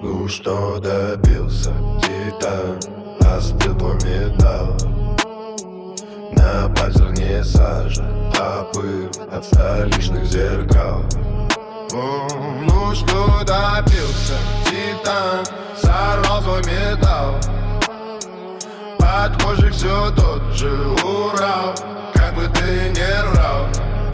Ну что добился, титан, остыл твой металл. На пальцах не сажа, а пыль от столичных зеркал. Ну что добился, титан, сорвал свой металл. Под кожей все тот же Урал, как бы ты не рвал.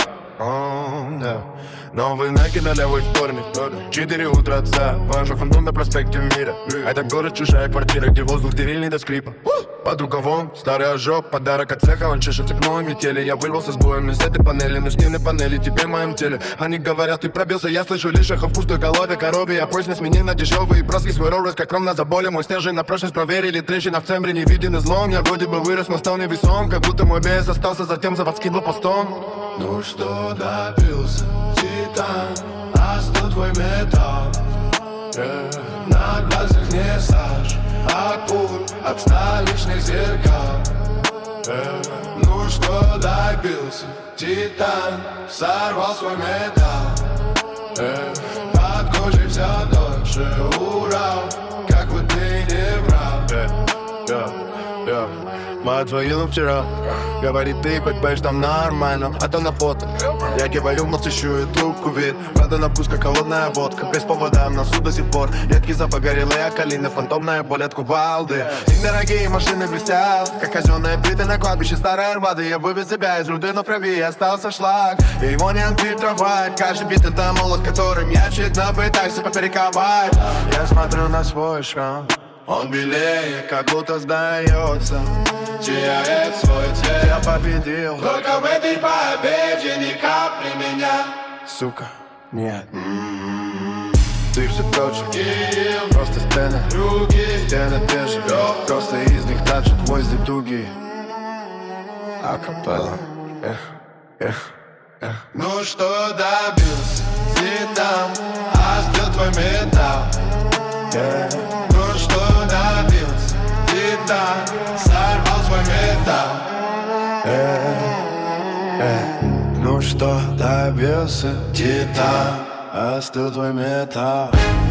Новый Nike на левый вторник, 4 утра отца, вожу фантом на проспекте Мира. Это город, чужая квартира, где воздух стерильный до скрипа. Под рукавом старый ожог, подарок от цеха, он чешет окно метели. Я вырвался с боем из этой панели, но снины панели теперь в моем теле. Они говорят, ты пробился, я слышу лишь эхо в пустой голове коробе. Я поздно смени на дешевые броски, свой роллс как ром на заболе. Мой стержень на прочность проверили, трещина в цембре не виден излом. Я вроде бы вырос, но стал невесом, как будто мой вес остался затем заводским блокпостом. Ну что добился, титан, остыл твой металл. На глазах не сажь, а пуль от столичных зеркал. Ну что добился, титан, сорвал свой металл. Под кожей все тот же Урал, как бы ты не врал. Мы отзвонил вчера, говорит, ты хоть поешь там нормально, а то на фото. Я говорю, молчащую трубку вид, правда на вкус как холодная водка. Без повода в носу до сих пор едкий запах горелой окалины, фантомная боль от кувалды. И дорогие машины блестят, как казенные плиты на кладбище старой Арбаты. Я вывез себя из руды, но в крови остался шлак, и его не отфильтровать. Каждый бит это молот, которым я тщетно пытаюсь поперековать. Я смотрю на свой шрам, он белее, как будто сдается, теряет свой цвет. Я победил, только в этой победе ни капли меня. Сука, нет. Ты все тот же, просто стены, стены те же, просто из них торчат гвозди дуги. Акапелла, Ну что добился, цветам, остыл твой металл. Ну что добился, титан, сорвал свой металл. Ну что добился, титан, остыл твой металл.